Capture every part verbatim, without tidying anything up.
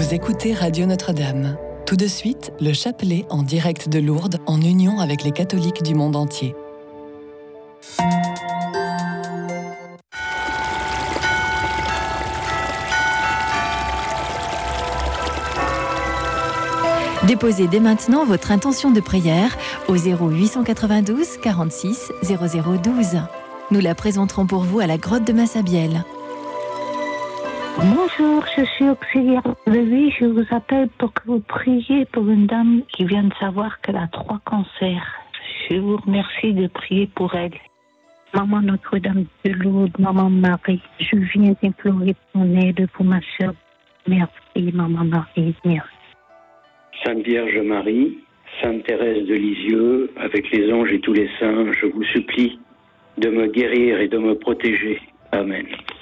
Vous écoutez Radio Notre-Dame. Tout de suite, le chapelet en direct de Lourdes, en union avec les catholiques du monde entier. Déposez dès maintenant votre intention de prière au zéro huit cent quatre-vingt-douze quarante-six zéro zéro douze. Nous la présenterons pour vous à la grotte de Massabielle. Bonjour, je suis auxiliaire de vie. Je vous appelle pour que vous priez pour une dame qui vient de savoir qu'elle a trois cancers. Je vous remercie de prier pour elle. Maman Notre-Dame de Lourdes, Maman Marie, je viens d'implorer ton aide pour ma soeur. Merci, Maman Marie, merci. Sainte Vierge Marie, Sainte Thérèse de Lisieux, avec les anges et tous les saints, je vous supplie de me guérir et de me protéger. Amen.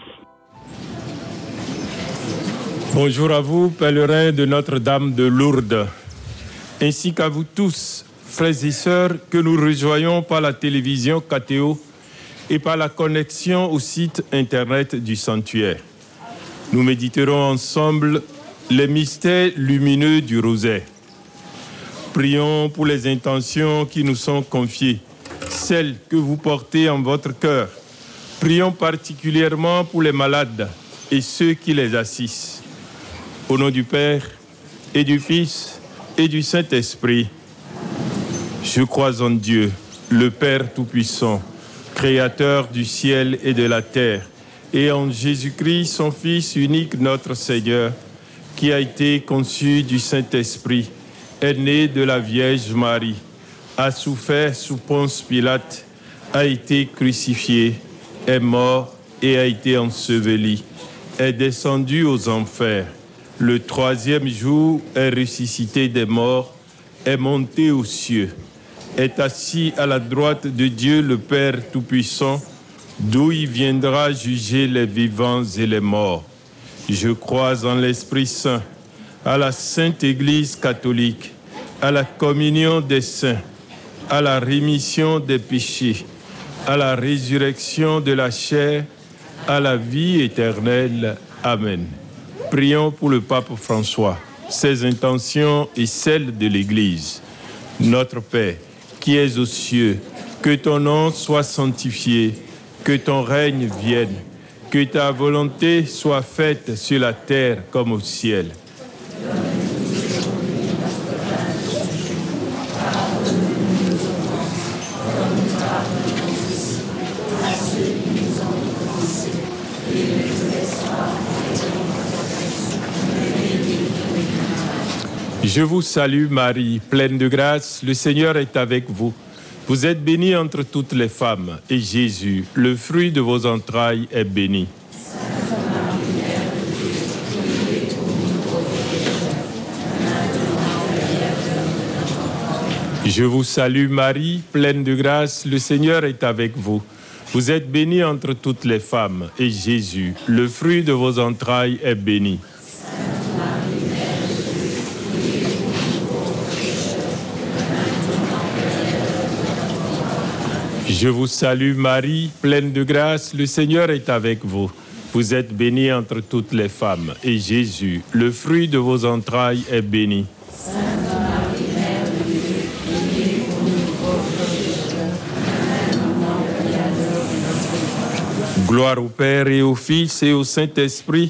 Bonjour à vous, pèlerins de Notre-Dame de Lourdes, ainsi qu'à vous tous, frères et sœurs, que nous rejoignons par la télévision K T O et par la connexion au site internet du sanctuaire. Nous méditerons ensemble les mystères lumineux du rosaire. Prions pour les intentions qui nous sont confiées, celles que vous portez en votre cœur. Prions particulièrement pour les malades et ceux qui les assistent. Au nom du Père et du Fils et du Saint-Esprit, je crois en Dieu, le Père Tout-Puissant, Créateur du ciel et de la terre, et en Jésus-Christ, son Fils unique, notre Seigneur, qui a été conçu du Saint-Esprit, est né de la Vierge Marie, a souffert sous Ponce Pilate, a été crucifié, est mort et a été enseveli, est descendu aux enfers. Le troisième jour est ressuscité des morts, est monté aux cieux, est assis à la droite de Dieu le Père Tout-Puissant, d'où il viendra juger les vivants et les morts. Je crois en l'Esprit Saint, à la Sainte Église catholique, à la communion des saints, à la rémission des péchés, à la résurrection de la chair, à la vie éternelle. Amen. Prions pour le pape François, ses intentions et celles de l'Église. Notre Père, qui es aux cieux, que ton nom soit sanctifié, que ton règne vienne, que ta volonté soit faite sur la terre comme au ciel. Je vous salue Marie, pleine de grâce, le Seigneur est avec vous. Vous êtes bénie entre toutes les femmes, et Jésus, le fruit de vos entrailles, est béni. Je vous salue Marie, pleine de grâce, le Seigneur est avec vous. Vous êtes bénie entre toutes les femmes, et Jésus, le fruit de vos entrailles, est béni. Je vous salue Marie, pleine de grâce, le Seigneur est avec vous. Vous êtes bénie entre toutes les femmes, et Jésus, le fruit de vos entrailles, est béni. Gloire au Père et au Fils et au Saint-Esprit.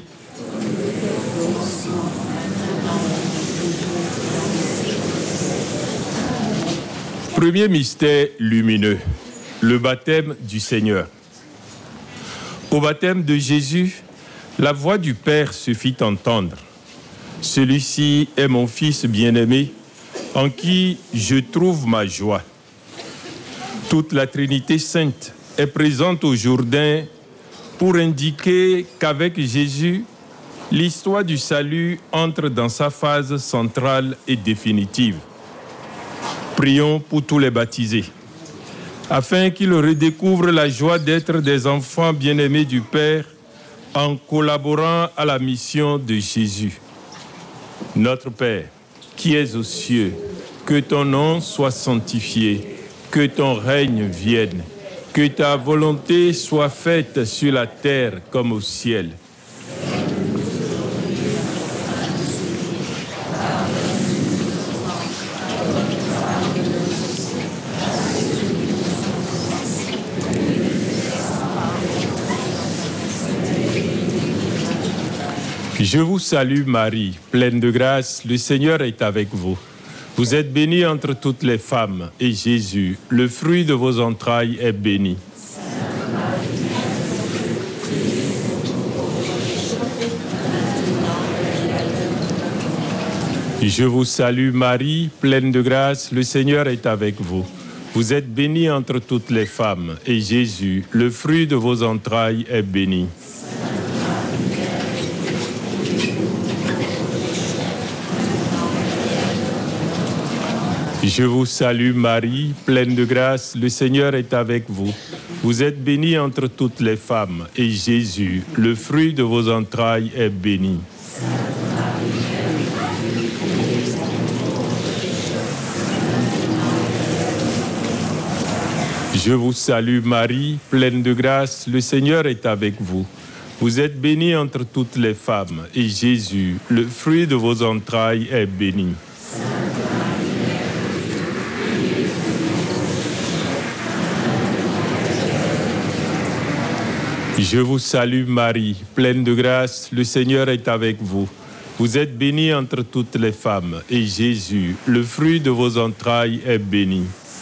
Premier mystère lumineux. Le baptême du Seigneur. Au baptême de Jésus, la voix du Père se fit entendre. Celui-ci est mon Fils bien-aimé, en qui je trouve ma joie. Toute la Trinité sainte est présente au Jourdain pour indiquer qu'avec Jésus, l'histoire du salut entre dans sa phase centrale et définitive. Prions pour tous les baptisés, afin qu'ils redécouvrent la joie d'être des enfants bien-aimés du Père en collaborant à la mission de Jésus. Notre Père, qui es aux cieux, que ton nom soit sanctifié, que ton règne vienne, que ta volonté soit faite sur la terre comme au ciel. Je vous salue Marie, pleine de grâce, le Seigneur est avec vous. Vous êtes bénie entre toutes les femmes, et Jésus, le fruit de vos entrailles, est béni. Je vous salue Marie, pleine de grâce, le Seigneur est avec vous. Vous êtes bénie entre toutes les femmes, et Jésus, le fruit de vos entrailles, est béni. Je vous salue Marie, pleine de grâce, le Seigneur est avec vous. Vous êtes bénie entre toutes les femmes, et Jésus, le fruit de vos entrailles, est béni. Je vous salue Marie, pleine de grâce, le Seigneur est avec vous. Vous êtes bénie entre toutes les femmes, et Jésus, le fruit de vos entrailles, est béni. Je vous salue Marie, pleine de grâce, le Seigneur est avec vous. Vous êtes bénie entre toutes les femmes, et Jésus, le fruit de vos entrailles, est béni.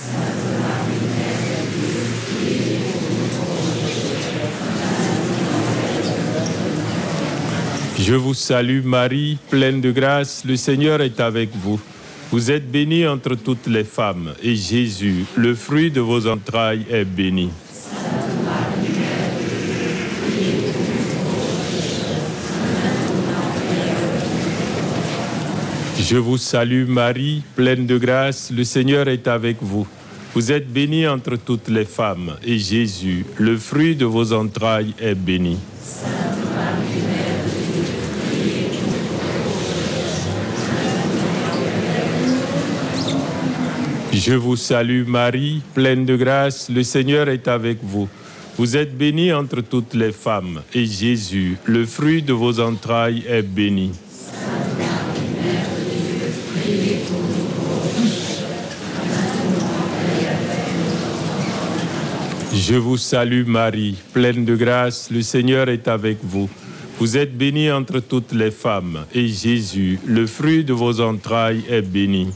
Je vous salue Marie, pleine de grâce, le Seigneur est avec vous. Vous êtes bénie entre toutes les femmes, et Jésus, le fruit de vos entrailles, est béni. Je vous salue Marie, pleine de grâce, le Seigneur est avec vous. Vous êtes bénie entre toutes les femmes, et Jésus, le fruit de vos entrailles, est béni. Je vous salue Marie, pleine de grâce, le Seigneur est avec vous. Vous êtes bénie entre toutes les femmes, et Jésus, le fruit de vos entrailles, est béni. Je vous salue Marie, pleine de grâce, le Seigneur est avec vous. Vous êtes bénie entre toutes les femmes, et Jésus, le fruit de vos entrailles, est béni.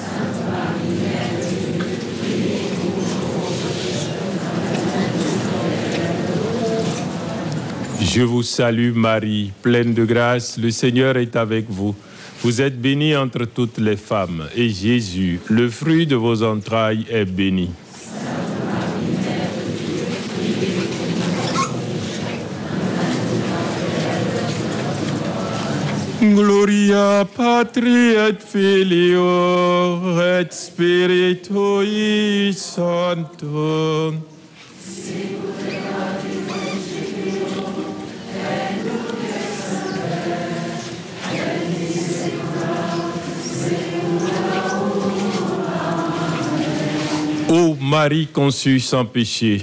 Je vous salue Marie, pleine de grâce, le Seigneur est avec vous. Vous êtes bénie entre toutes les femmes, et Jésus, le fruit de vos entrailles, est béni. Gloria Patri et Filio et Spiritui Sancto. Ô Marie conçue sans péché,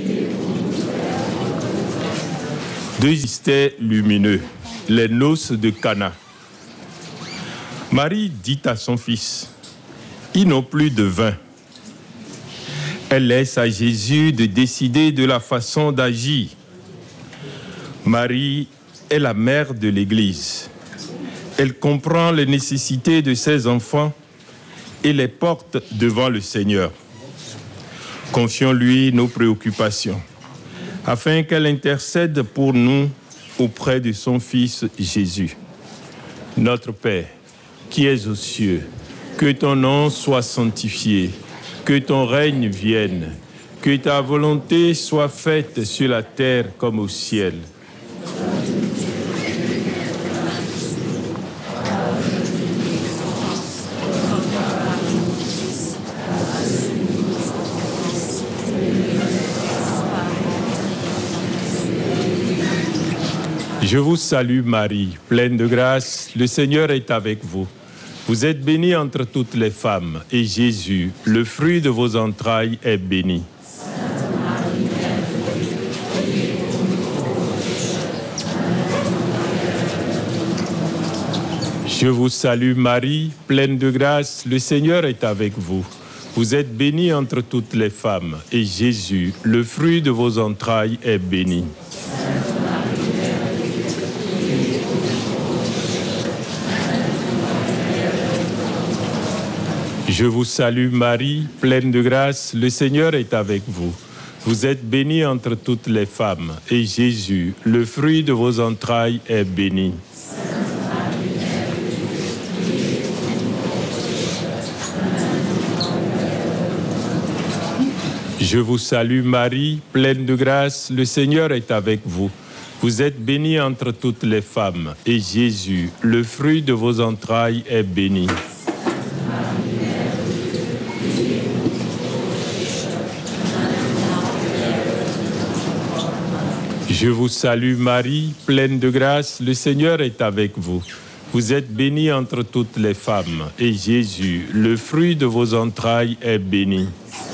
deux mystères lumineux, les noces de Cana. Marie dit à son fils, ils n'ont plus de vin. Elle laisse à Jésus de décider de la façon d'agir. Marie est la mère de l'Église. Elle comprend les nécessités de ses enfants et les porte devant le Seigneur. Confions-lui nos préoccupations, afin qu'elle intercède pour nous auprès de son Fils Jésus. Notre Père, qui es aux cieux, que ton nom soit sanctifié, que ton règne vienne, que ta volonté soit faite sur la terre comme au ciel. Je vous salue Marie, pleine de grâce, le Seigneur est avec vous. Vous êtes bénie entre toutes les femmes, et Jésus, le fruit de vos entrailles, est béni. Je vous salue Marie, pleine de grâce, le Seigneur est avec vous. Vous êtes bénie entre toutes les femmes, et Jésus, le fruit de vos entrailles, est béni. Je vous salue Marie, pleine de grâce, le Seigneur est avec vous. Vous êtes bénie entre toutes les femmes, et Jésus, le fruit de vos entrailles, est béni. Je vous salue Marie, pleine de grâce, le Seigneur est avec vous. Vous êtes bénie entre toutes les femmes, et Jésus, le fruit de vos entrailles, est béni. Je vous salue Marie, pleine de grâce, le Seigneur est avec vous. Vous êtes bénie entre toutes les femmes, et Jésus, le fruit de vos entrailles, est béni.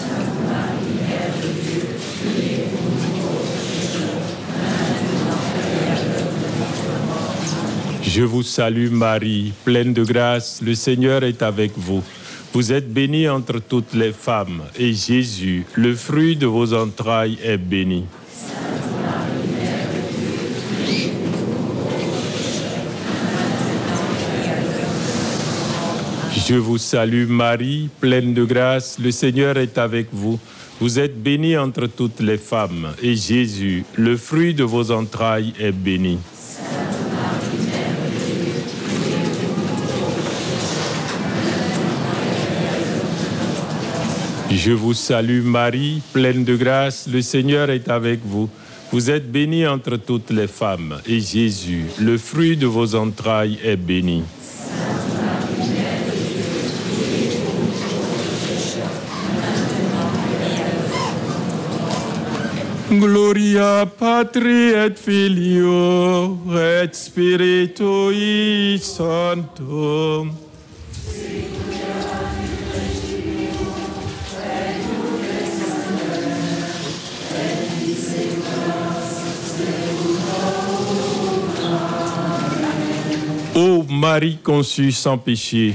Je vous salue Marie, pleine de grâce, le Seigneur est avec vous. Vous êtes bénie entre toutes les femmes, et Jésus, le fruit de vos entrailles, est béni. Je vous salue Marie, pleine de grâce, le Seigneur est avec vous. Vous êtes bénie entre toutes les femmes, et Jésus, le fruit de vos entrailles, est béni. Je vous salue Marie, pleine de grâce, le Seigneur est avec vous. Vous êtes bénie entre toutes les femmes, et Jésus, le fruit de vos entrailles, est béni. Gloria Patri et Filio et Spiritui Sancto. Ô Marie conçue sans péché.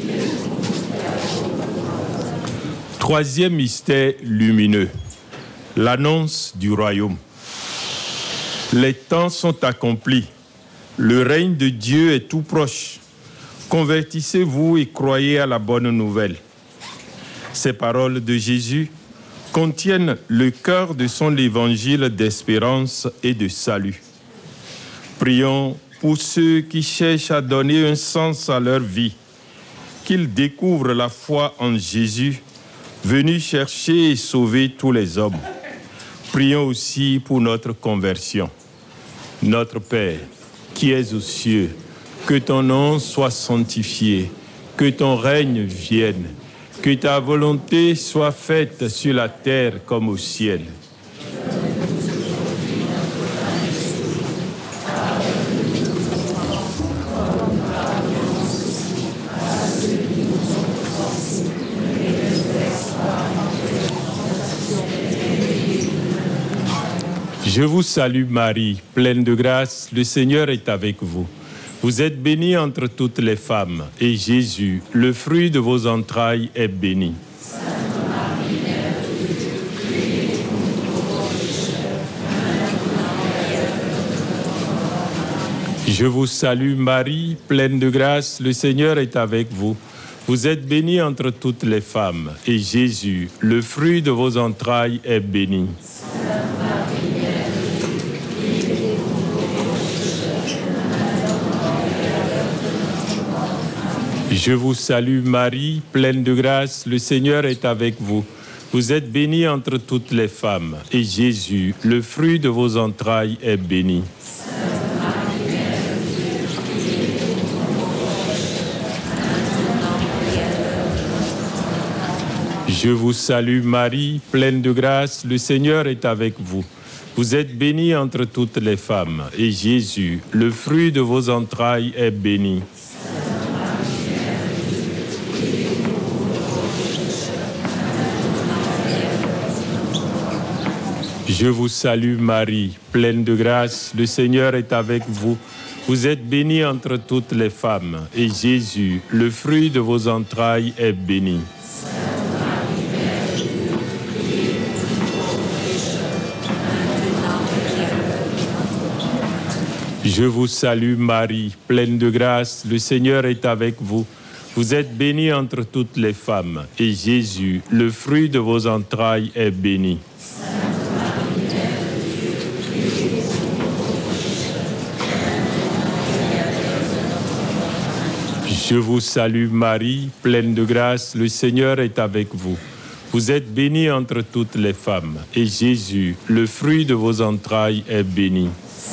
Troisième mystère lumineux. L'annonce du royaume. Les temps sont accomplis. Le règne de Dieu est tout proche. Convertissez-vous et croyez à la bonne nouvelle. Ces paroles de Jésus contiennent le cœur de son évangile d'espérance et de salut. Prions pour ceux qui cherchent à donner un sens à leur vie, qu'ils découvrent la foi en Jésus, venu chercher et sauver tous les hommes. Prions aussi pour notre conversion. Notre Père, qui es aux cieux, que ton nom soit sanctifié, que ton règne vienne, que ta volonté soit faite sur la terre comme au ciel. Je vous salue Marie, pleine de grâce, le Seigneur est avec vous. Vous êtes bénie entre toutes les femmes, et Jésus, le fruit de vos entrailles, est béni. Je vous salue Marie, pleine de grâce, le Seigneur est avec vous. Vous êtes bénie entre toutes les femmes, et Jésus, le fruit de vos entrailles, est béni. Je vous salue Marie, pleine de grâce, le Seigneur est avec vous. Vous êtes bénie entre toutes les femmes, et Jésus, le fruit de vos entrailles, est béni. Je vous salue Marie, pleine de grâce, le Seigneur est avec vous. Vous êtes bénie entre toutes les femmes, et Jésus, le fruit de vos entrailles, est béni. Je vous salue Marie, pleine de grâce, le Seigneur est avec vous. Vous êtes bénie entre toutes les femmes, et Jésus, le fruit de vos entrailles, est béni. Je vous salue Marie, pleine de grâce, le Seigneur est avec vous. Vous êtes bénie entre toutes les femmes, et Jésus, le fruit de vos entrailles, est béni. Je vous salue Marie, pleine de grâce, le Seigneur est avec vous. Vous êtes bénie entre toutes les femmes, et Jésus, le fruit de vos entrailles, est béni.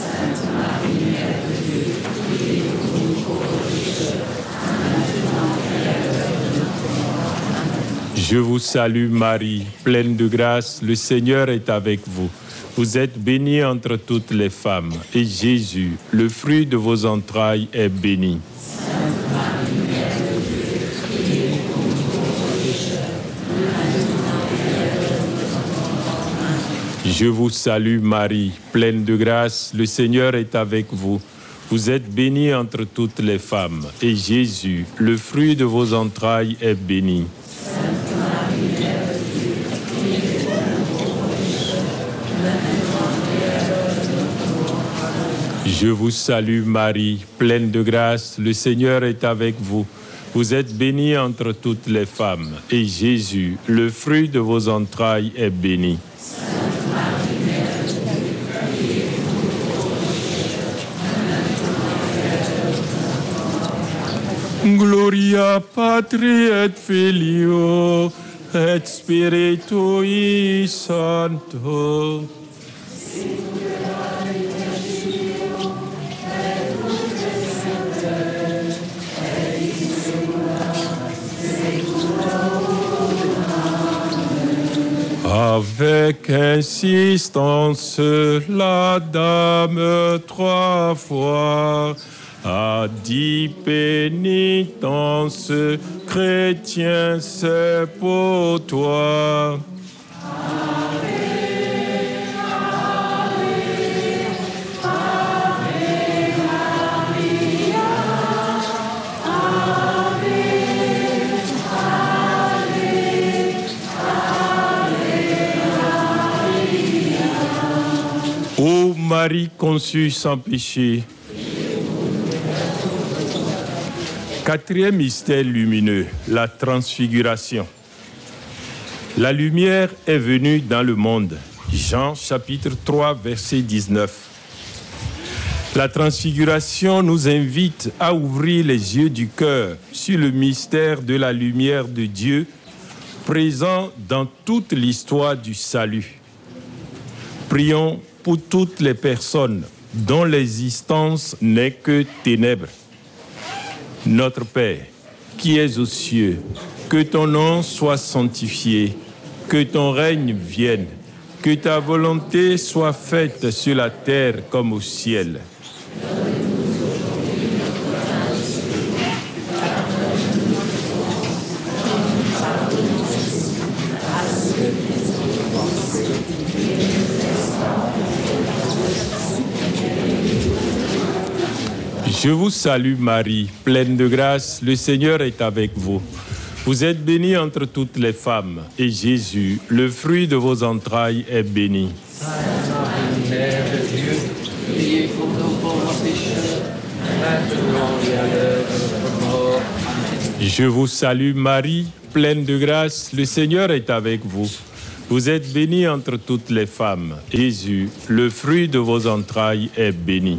Je vous salue Marie, pleine de grâce, le Seigneur est avec vous. Vous êtes bénie entre toutes les femmes, et Jésus, le fruit de vos entrailles, est béni. Je vous salue Marie, pleine de grâce, le Seigneur est avec vous. Vous êtes bénie entre toutes les femmes, et Jésus, le fruit de vos entrailles, est béni. Je vous salue Marie, pleine de grâce, le Seigneur est avec vous. Vous êtes bénie entre toutes les femmes, et Jésus, le fruit de vos entrailles, est béni. Gloria Patri et Filio et Spiritui Sancto. Avec insistance, la dame trois fois a dit pénitence, chrétien, c'est pour toi. Ô Marie conçue sans péché. Quatrième mystère lumineux, la transfiguration. La lumière est venue dans le monde. Jean chapitre trois, verset dix-neuf. La transfiguration nous invite à ouvrir les yeux du cœur sur le mystère de la lumière de Dieu présent dans toute l'histoire du salut. Prions pour toutes les personnes dont l'existence n'est que ténèbres. Notre Père, qui es aux cieux, que ton nom soit sanctifié, que ton règne vienne, que ta volonté soit faite sur la terre comme au ciel. Je vous salue Marie, pleine de grâce, le Seigneur est avec vous. Vous êtes bénie entre toutes les femmes, et Jésus, le fruit de vos entrailles, est béni. Sainte Marie, Mère de Dieu, priez pour nous pauvres pécheurs, maintenant et à l'heure de notre mort. Amen. Je vous salue Marie, pleine de grâce, le Seigneur est avec vous. Vous êtes bénie entre toutes les femmes, et Jésus, le fruit de vos entrailles, est béni.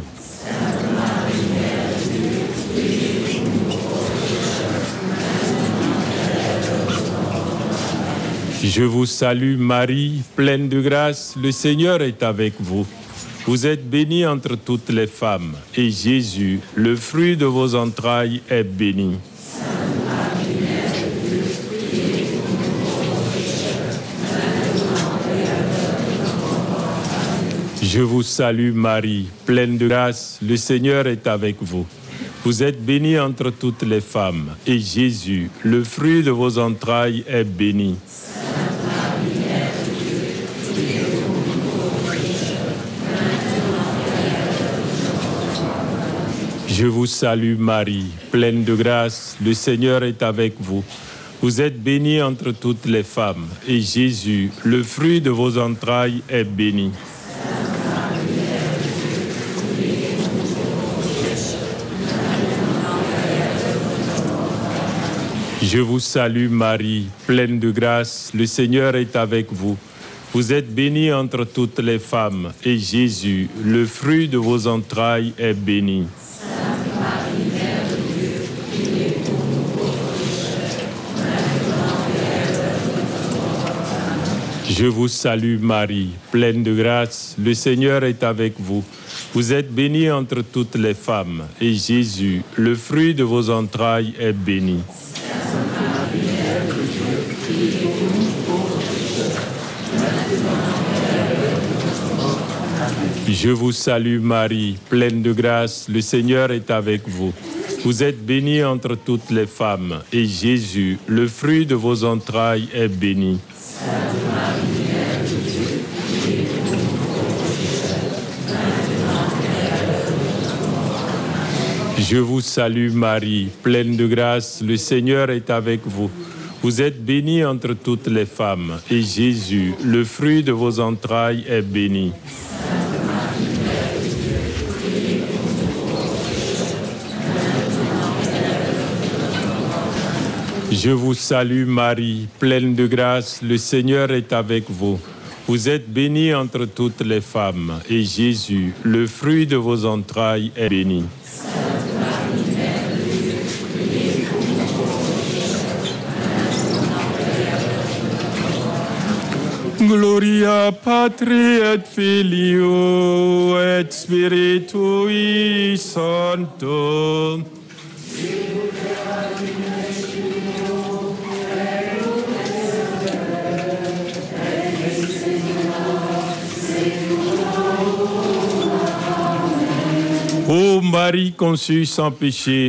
Je vous salue Marie, pleine de grâce, le Seigneur est avec vous. Vous êtes bénie entre toutes les femmes, et Jésus, le fruit de vos entrailles, est béni. Je vous salue Marie, pleine de grâce, le Seigneur est avec vous. Vous êtes bénie entre toutes les femmes, et Jésus, le fruit de vos entrailles, est béni. Je vous salue Marie, pleine de grâce, le Seigneur est avec vous. Vous êtes bénie entre toutes les femmes, et Jésus, le fruit de vos entrailles, est béni. Je vous salue Marie, pleine de grâce, le Seigneur est avec vous. Vous êtes bénie entre toutes les femmes, et Jésus, le fruit de vos entrailles, est béni. Sainte Marie, Mère de Dieu, priez pour nous pauvres pécheurs, maintenant et à l'heure de notre mort. Amen. Je vous salue Marie, pleine de grâce, le Seigneur est avec vous. Vous êtes bénie entre toutes les femmes, et Jésus, le fruit de vos entrailles, est béni. Je vous salue Marie, pleine de grâce, le Seigneur est avec vous. Vous êtes bénie entre toutes les femmes, et Jésus, le fruit de vos entrailles, est béni. Sainte Marie, Mère de Dieu, priez pour nous pauvres pécheurs, maintenant et à l'heure de notre mort. Amen. Je vous salue Marie, pleine de grâce, le Seigneur est avec vous. Vous êtes bénie entre toutes les femmes, et Jésus, le fruit de vos entrailles, est béni. Je vous salue Marie, pleine de grâce, le Seigneur est avec vous. Vous êtes bénie entre toutes les femmes, et Jésus, le fruit de vos entrailles, est béni. Sainte Marie, Mère de Dieu, priez pour nous pauvres pécheurs, maintenant et à l'heure de notre mort. Gloria Patri et Filio et Spiritui Sancto. Ô Marie conçue sans péché,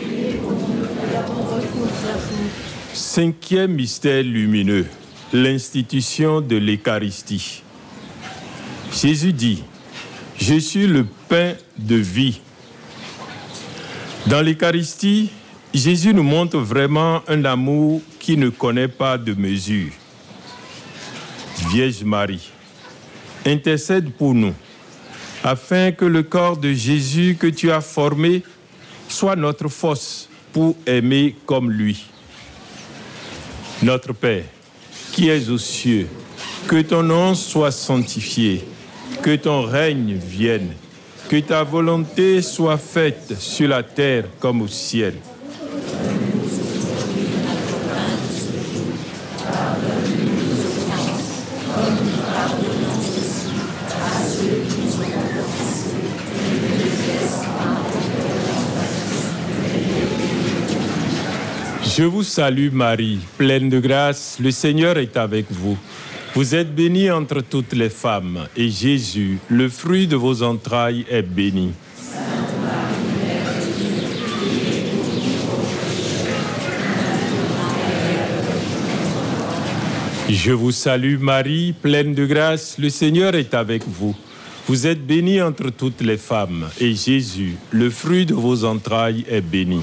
cinquième mystère lumineux, l'institution de l'Eucharistie. Jésus dit, « Je suis le pain de vie ». Dans l'Eucharistie, Jésus nous montre vraiment un amour qui ne connaît pas de mesure. Vierge Marie, intercède pour nous, afin que le corps de Jésus que tu as formé soit notre force pour aimer comme lui. Notre Père, qui es aux cieux, que ton nom soit sanctifié, que ton règne vienne, que ta volonté soit faite sur la terre comme au ciel. Je vous salue Marie, pleine de grâce, le Seigneur est avec vous. Vous êtes bénie entre toutes les femmes, et Jésus, le fruit de vos entrailles, est béni. Sainte Marie, Mère de Dieu, priez pour nous pauvres pécheurs, maintenant et à l'heure de notre mort. Je vous salue Marie, pleine de grâce, le Seigneur est avec vous. Vous êtes bénie entre toutes les femmes, et Jésus, le fruit de vos entrailles, est béni.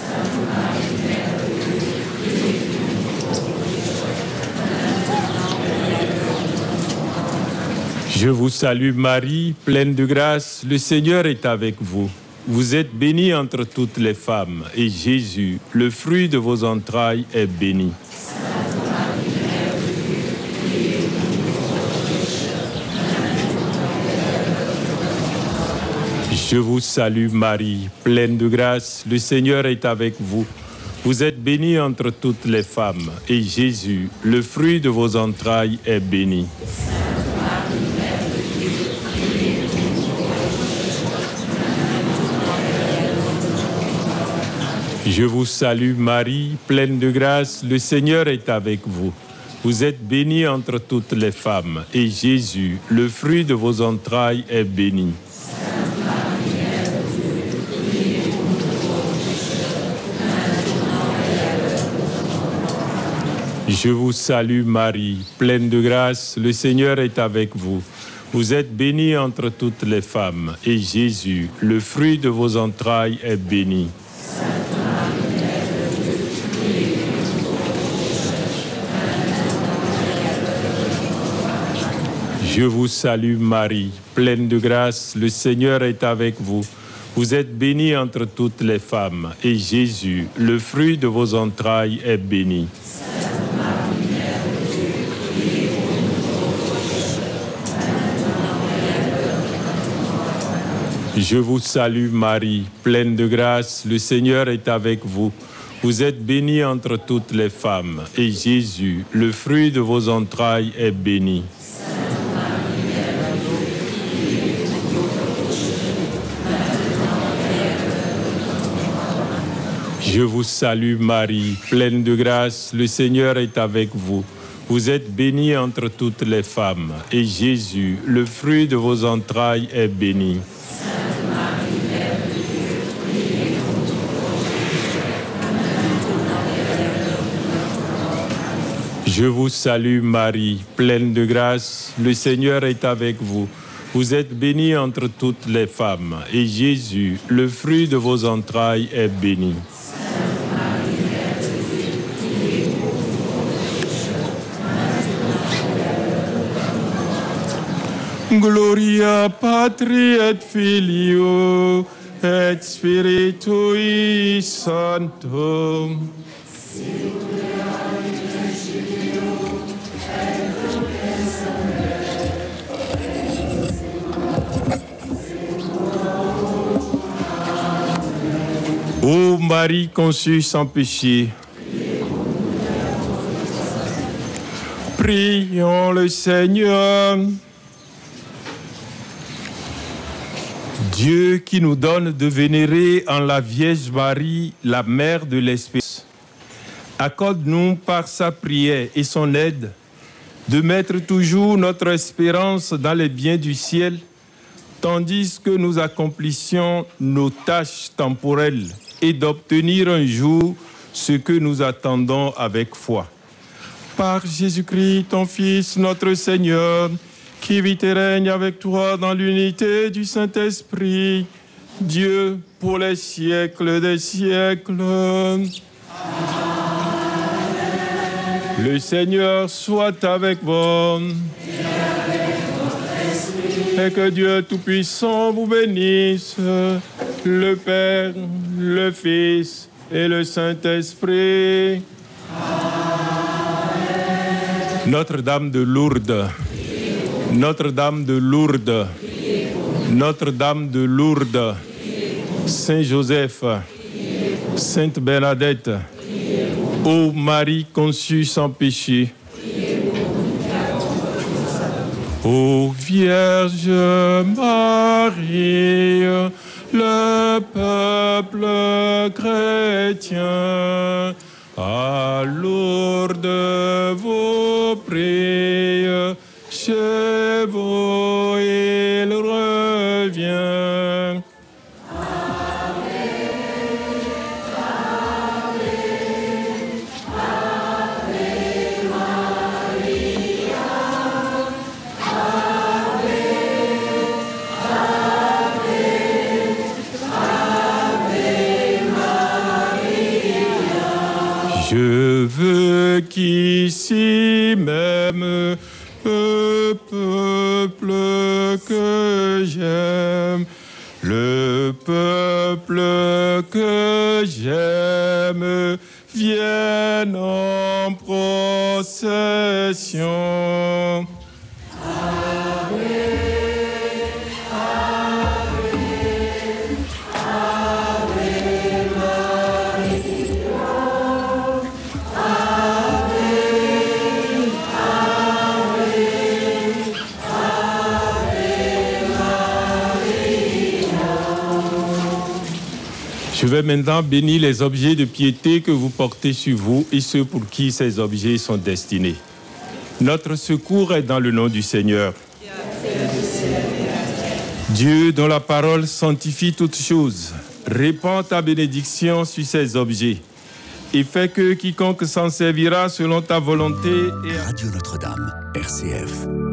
Je vous salue Marie, pleine de grâce, le Seigneur est avec vous. Vous êtes bénie entre toutes les femmes, et Jésus, le fruit de vos entrailles, est béni. Sainte Marie, Mère de Dieu, priez pour nous pauvres pécheurs, maintenant et à l'heure de notre mort. Je vous salue Marie, pleine de grâce, le Seigneur est avec vous. Vous êtes bénie entre toutes les femmes, et Jésus, le fruit de vos entrailles, est béni. Je vous salue Marie, pleine de grâce, le Seigneur est avec vous. Vous êtes bénie entre toutes les femmes, et Jésus, le fruit de vos entrailles, est béni. Sainte Marie, Mère de Dieu, priez pour nous pauvres pécheurs, maintenant et à l'heure de notre mort. Je vous salue Marie, pleine de grâce, le Seigneur est avec vous. Vous êtes bénie entre toutes les femmes, et Jésus, le fruit de vos entrailles, est béni. Je vous salue Marie, pleine de grâce, le Seigneur est avec vous. Vous êtes bénie entre toutes les femmes, et Jésus, le fruit de vos entrailles, est béni. Je vous salue Marie, pleine de grâce, le Seigneur est avec vous. Vous êtes bénie entre toutes les femmes, et Jésus, le fruit de vos entrailles, est béni. Je vous salue Marie, pleine de grâce, le Seigneur est avec vous. Vous êtes bénie entre toutes les femmes, et Jésus, le fruit de vos entrailles, est béni. Je vous salue Marie, pleine de grâce, le Seigneur est avec vous. Vous êtes bénie entre toutes les femmes, et Jésus, le fruit de vos entrailles, est béni. Gloria Patri et Filio et Spiritui Sancto. Ô Marie conçue sans péché, prions le Seigneur. Dieu qui nous donne de vénérer en la Vierge Marie, la Mère de l'Espérance, accorde-nous par sa prière et son aide de mettre toujours notre espérance dans les biens du ciel, tandis que nous accomplissions nos tâches temporelles et d'obtenir un jour ce que nous attendons avec foi. Par Jésus-Christ, ton Fils, notre Seigneur, qui vit et règne avec toi dans l'unité du Saint-Esprit, Dieu pour les siècles des siècles. Amen. Le Seigneur soit avec vous. Et que Dieu Tout-Puissant vous bénisse, le Père, le Fils et le Saint-Esprit. Amen. Notre-Dame de Lourdes, Notre-Dame de Lourdes, Notre-Dame de Lourdes, Saint Joseph, Sainte Bernadette, ô Marie conçue sans péché, ô Vierge Marie, le peuple chrétien, à Lourdes vous prie, chez vous il revient. Je veux qu'ici même le peuple que j'aime, le peuple que j'aime vienne en procession. Je vais maintenant bénir les objets de piété que vous portez sur vous et ceux pour qui ces objets sont destinés. Notre secours est dans le nom du Seigneur. Dieu, dont la parole sanctifie toutes choses, répand ta bénédiction sur ces objets et fait que quiconque s'en servira selon ta volonté... Et... Radio Notre-Dame, R C F.